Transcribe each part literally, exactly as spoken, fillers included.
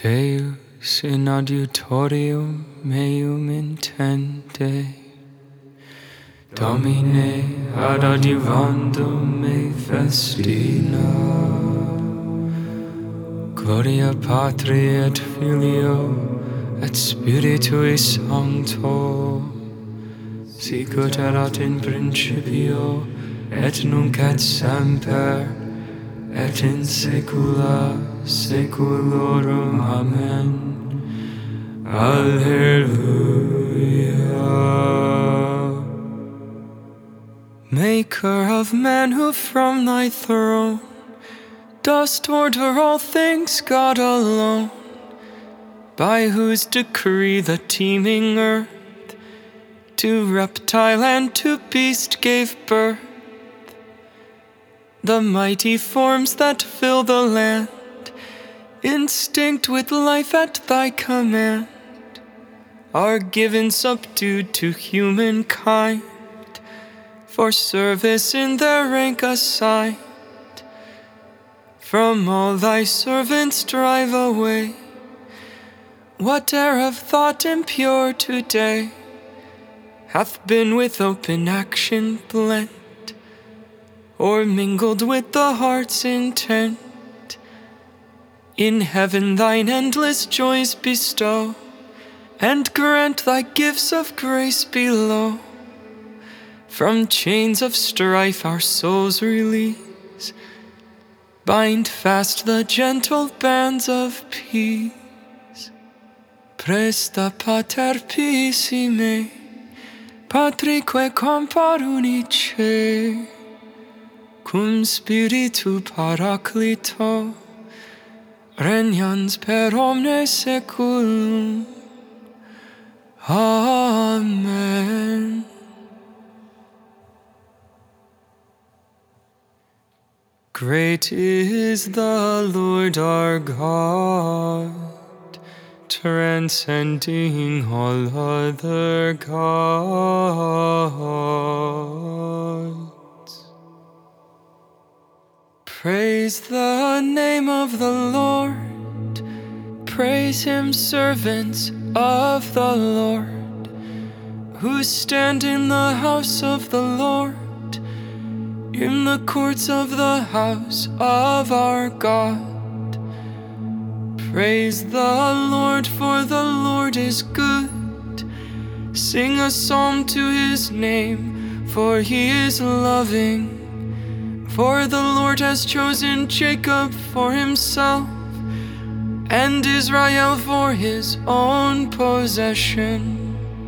Deus in adiutorium meum intende, Domine ad adiuvandum me festina. Gloria Patri et Filio et Spiritui Sancto, sicut erat in principio et nunc et semper et in saecula saeculorum. Amen. Alleluia. Maker of man, who from thy throne dost order all things, God alone, by whose decree the teeming earth to reptile and to beast gave birth. The mighty forms that fill the land, instinct with life at thy command, are given subdued to humankind, for service in their rank assigned. From all thy servants drive away whate'er of thought impure today hath been with open action blent, or mingled with the heart's intent. In heaven thine endless joys bestow, and grant thy gifts of grace below. From chains of strife our souls release, bind fast the gentle bands of peace. Presta pater pisime, patrique compar unice, cum spiritu paraclito, regnans per omne saeculum. Amen. Great is the Lord our God, transcending all other gods. Praise the name of the Lord, praise him, servants of the Lord, who stand in the house of the Lord, in the courts of the house of our God. Praise the Lord, for the Lord is good. Sing a psalm to his name, for he is loving. For the Lord has chosen Jacob for himself, and Israel for his own possession.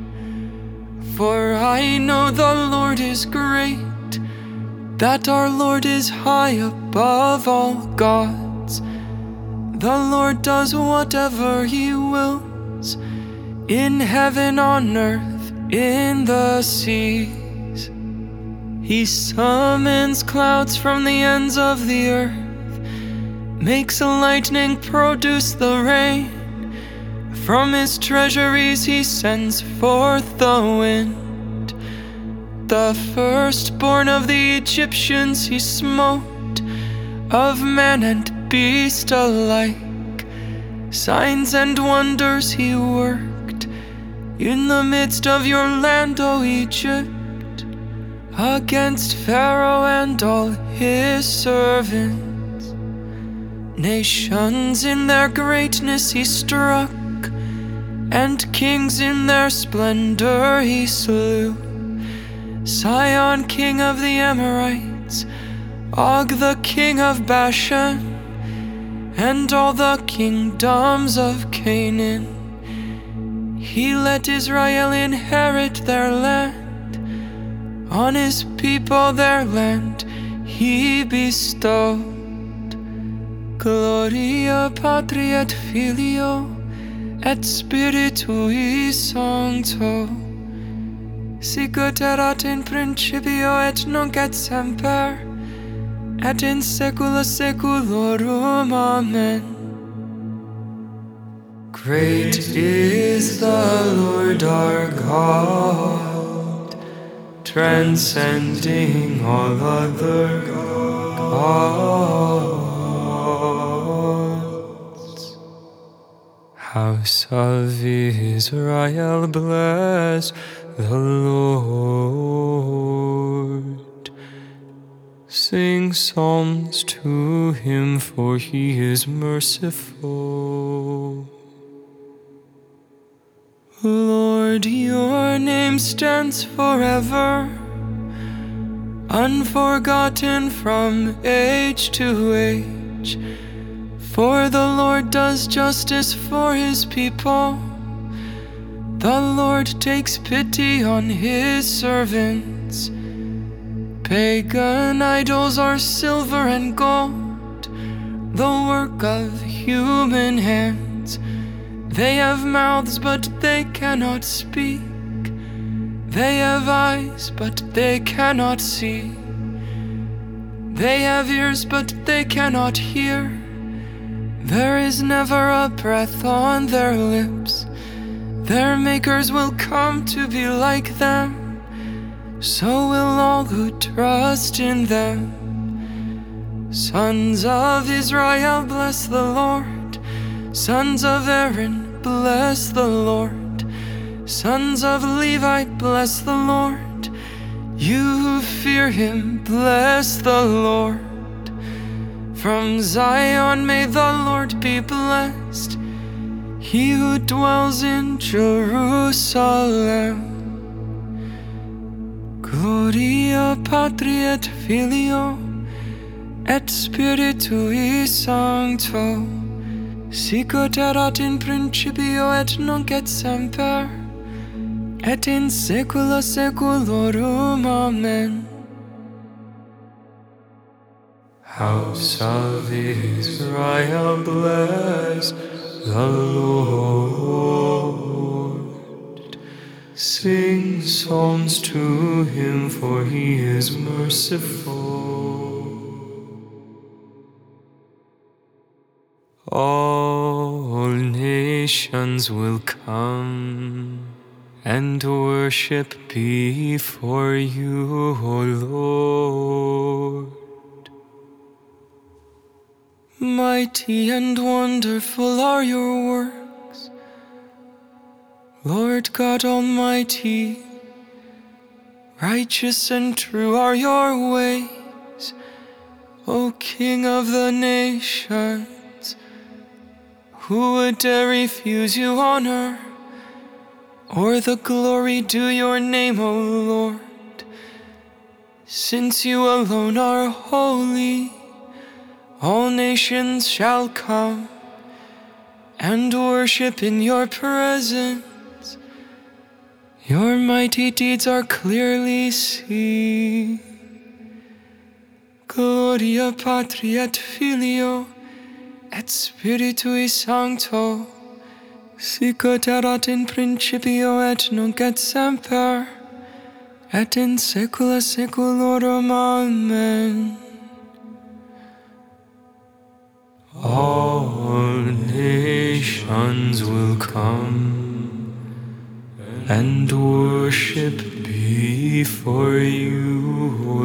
For I know the Lord is great, that our Lord is high above all gods. The Lord does whatever he wills, in heaven, on earth, in the seas. He summons clouds from the ends of the earth, makes lightning produce the rain. From his treasuries he sends forth the wind. The firstborn of the Egyptians he smote, of man and beast alike. Signs and wonders he worked in the midst of your land, O Egypt, against Pharaoh and all his servants. Nations in their greatness he struck, and kings in their splendor he slew. Sihon, king of the Amorites, Og, the king of Bashan, and all the kingdoms of Canaan. He let Israel inherit their land, on his people their land he bestowed. Gloria Patri et Filio et Spiritui Sancto, sicut erat in principio et nunc et semper et in saecula saeculorum. Amen. Great is the Lord our God, transcending all other gods. House of Israel, bless the Lord. Sing psalms to him, for he is merciful. Lord, your name stands forever, unforgotten from age to age. For the Lord does justice for his people. The Lord takes pity on his servants. Pagan idols are silver and gold, the work of human hands. They have mouths, but they cannot speak. They have eyes, but they cannot see. They have ears, but they cannot hear. There is never a breath on their lips. Their makers will come to be like them. So will all who trust in them. Sons of Israel, bless the Lord. Sons of Aaron, bless the Lord. Sons of Levi, bless the Lord. You who fear him, bless the Lord. From Zion may the Lord be blessed, he who dwells in Jerusalem. Gloria Patri et Filio et Spiritui Sancto, sic ut erat in principio et nunc et semper, et in saecula saeculorum. Amen. House of Israel, bless the Lord. Sing psalms to him, for he is merciful. All nations will come and worship before you, O Lord. Mighty and wonderful are your works, Lord God Almighty. Righteous and true are your ways, O King of the nations. Who would dare refuse you honor, or the glory due your name, O Lord? Since you alone are holy, all nations shall come and worship in your presence. Your mighty deeds are clearly seen. Gloria Patri et Filio et Spiritui Sancto, sic ut erat in principio et nunc et semper, et in saecula saeculorum. Amen. All nations will come and worship before you, O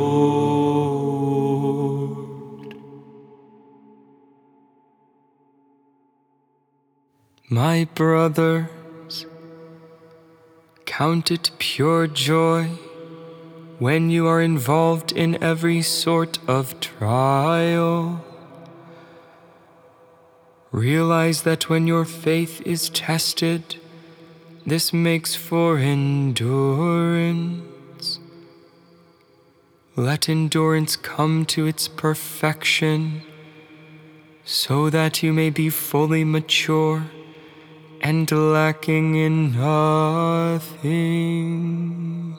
Lord. My brothers, count it pure joy when you are involved in every sort of trial. Realize that when your faith is tested, this makes for endurance. Let endurance come to its perfection, so that you may be fully mature and lacking in nothing.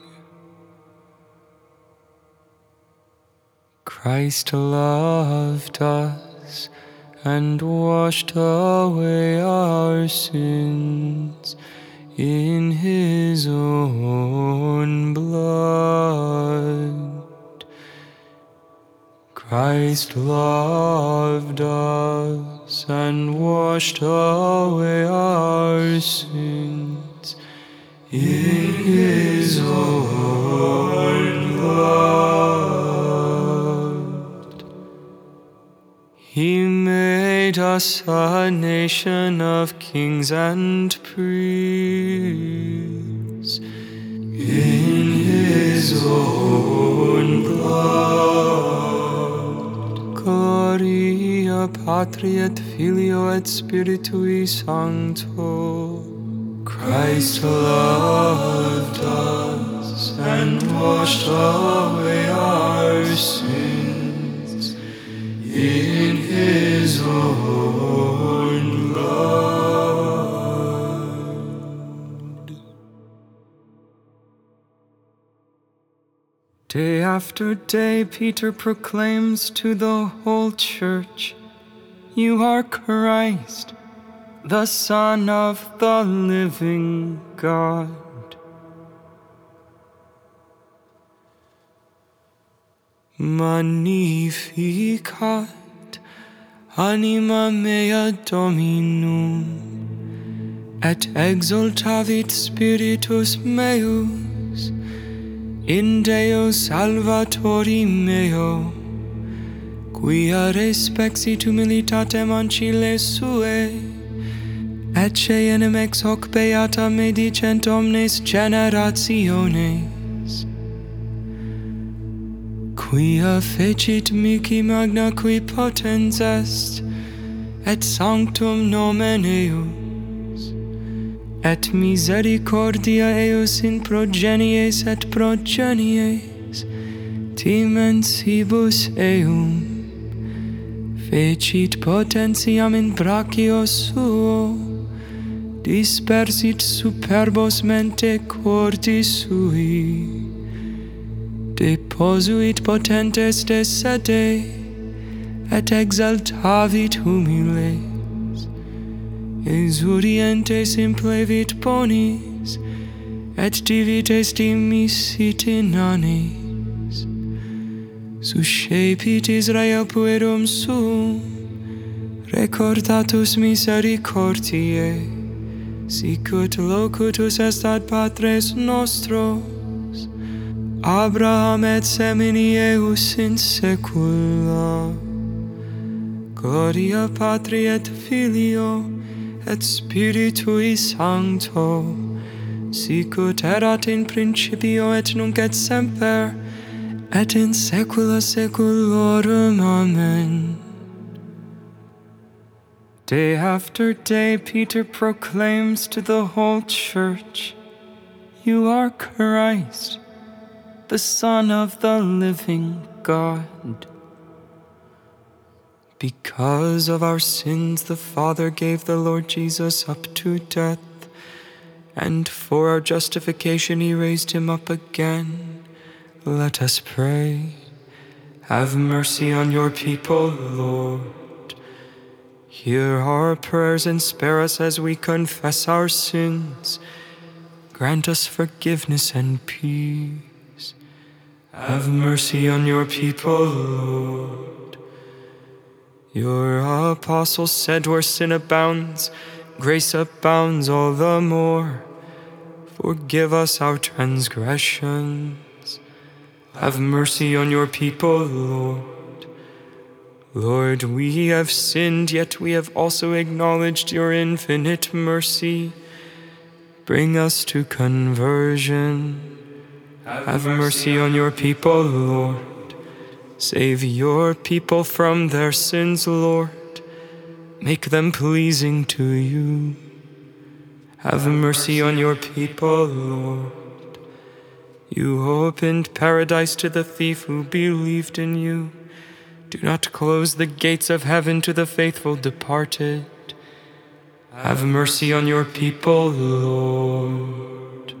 Christ loved us and washed away our sins in his own blood. Christ loved us and washed away our sins in his own blood. He made made us a nation of kings and priests. In his own blood. Gloria Patri et Filio et Spiritui Sancto. Christ loved us and washed away our sins in his own blood. Day after day, Peter proclaims to the whole church, "You are Christ, the Son of the living God." Magnificat anima mea Dominum, et exultavit spiritus meus in Deo Salvatori meo, quia respexit humilitatem ancile sue, et ceenem ex hoc beata medicent omnes generationes, quia fecit mihi magna qui potens est, et sanctum nomen eius, et misericordia eius in progenies et progenies, timensibus eum, fecit potentiam in brachio suo, dispersit superbos mente corti sui, deposuit potentes de sede, et exaltavit humiles, exurientes implevit bonis, et divites dimisit inanes, suscepit Israel puerum suum, recordatus misericordiae, sicut locutus est ad patres nostros, Abraham et semini eius in saecula. Gloria Patri et Filio et Spiritui Sancto, sicut erat in principio et nunc et semper, et in saecula saeculorum. Amen. Day after day, Peter proclaims to the whole church, "You are Christ, the Son of the living God." Because of our sins, the Father gave the Lord Jesus up to death, and for our justification he raised him up again. Let us pray. Have mercy on your people, Lord. Hear our prayers and spare us as we confess our sins. Grant us forgiveness and peace. Have mercy on your people, Lord. Your apostle said, "Where sin abounds, grace abounds all the more. Forgive us our transgressions. Have mercy on your people, Lord. Lord, we have sinned, yet we have also acknowledged your infinite mercy. Bring us to conversion. Have mercy on your people, Lord. Save your people from their sins, Lord. Make them pleasing to you. Have mercy on your people, Lord. You opened paradise to the thief who believed in you. Do not close the gates of heaven to the faithful departed. Have mercy on your people, Lord.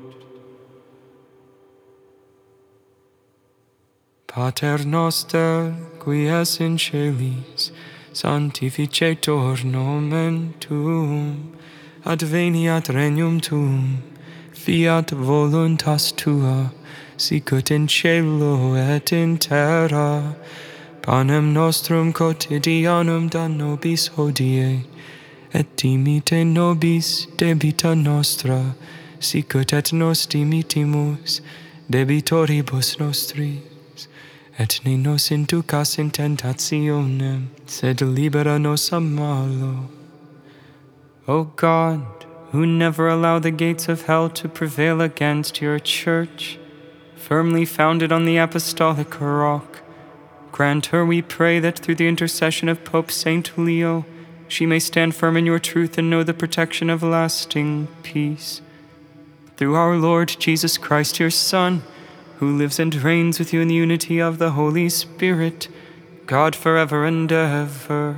Pater noster, qui es in celis, sanctificetur nomen tuum, adveniat regnum tuum, fiat voluntas tua, sicut in cielo et in terra. Panem nostrum quotidianum da nobis hodie, et dimite nobis debita nostra, sicut et nos dimitimus debitoribus nostris, et ne nos inducas in tentationem, sed libera nos a malo. O God, who never allow the gates of hell to prevail against your church, firmly founded on the apostolic rock, grant her, we pray, that through the intercession of Pope Saint Leo, she may stand firm in your truth and know the protection of lasting peace. Through our Lord Jesus Christ, your Son, who lives and reigns with you in the unity of the Holy Spirit, God forever and ever.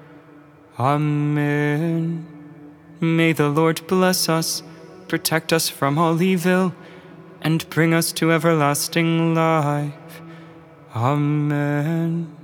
Amen. May the Lord bless us, protect us from all evil, and bring us to everlasting life. Amen.